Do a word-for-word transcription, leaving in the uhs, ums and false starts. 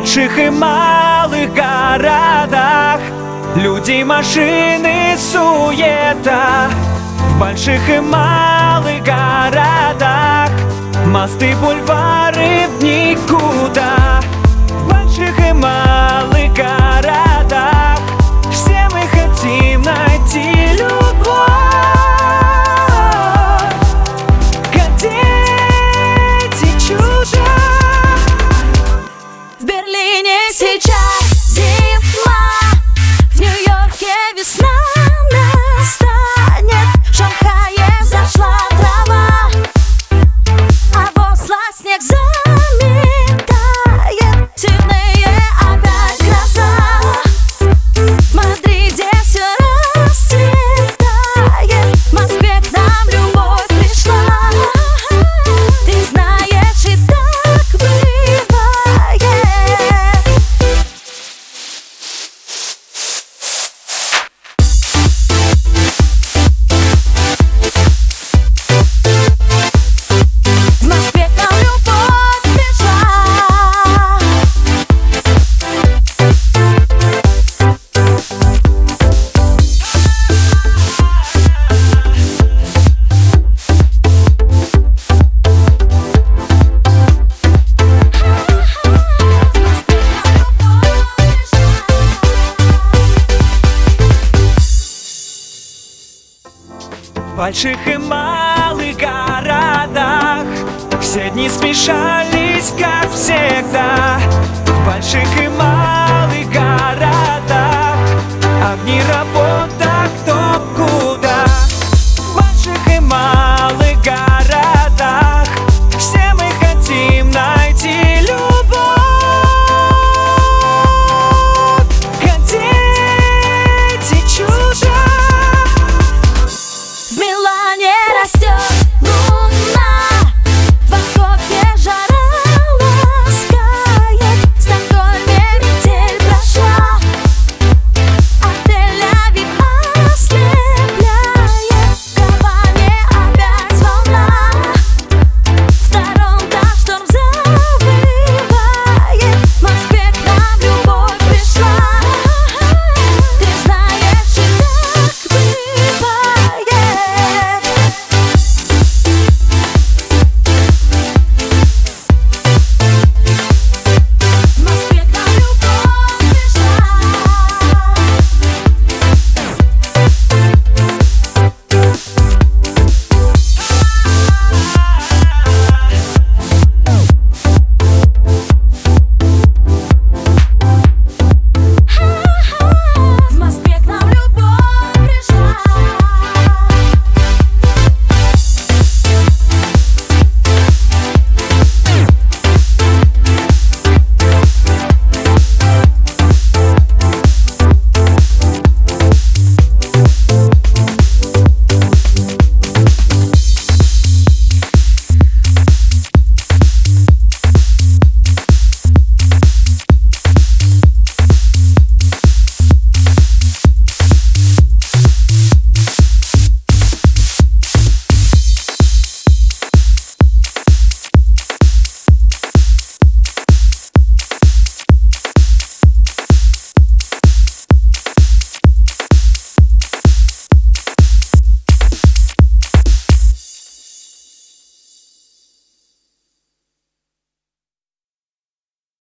больших и малых городах. Люди, машины, суета. В больших и малых городах. Мосты, бульвары в никуда. В больших и малых городах все мы хотим найти любовь. Хотите чудо? В Берлине сейчас зима, в Нью-Йорке весна настанет, в Шанхае взошла трава, а в Осло снег заметает, в Сиднее опять гроза, в Мадриде все расцветает, в Москве к нам любовь пришла. Ты знаешь, и так бывает. В Москве к нам любовь пришла. В больших и малых городах все дни смешались, как всегда. В больших и малых городах огни работают.